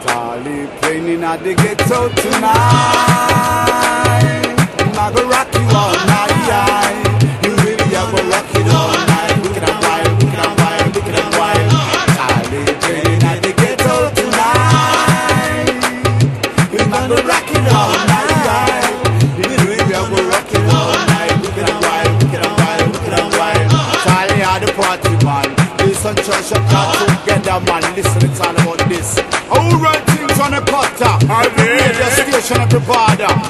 Charlie playing at the ghetto tonight. I go rock you all night. You really have go rock you all night. Wicked and wild, wicked and wild, wicked and wild. Charlie playing at the ghetto tonight. We go rock you all night. You really have go rock you all night. Wicked and wild, wicked and wild, wicked and wild. Charlie had the party man. Listen, church up together, man. Listen, it's all about this. I will run things on the cutter. Every radio station, every border.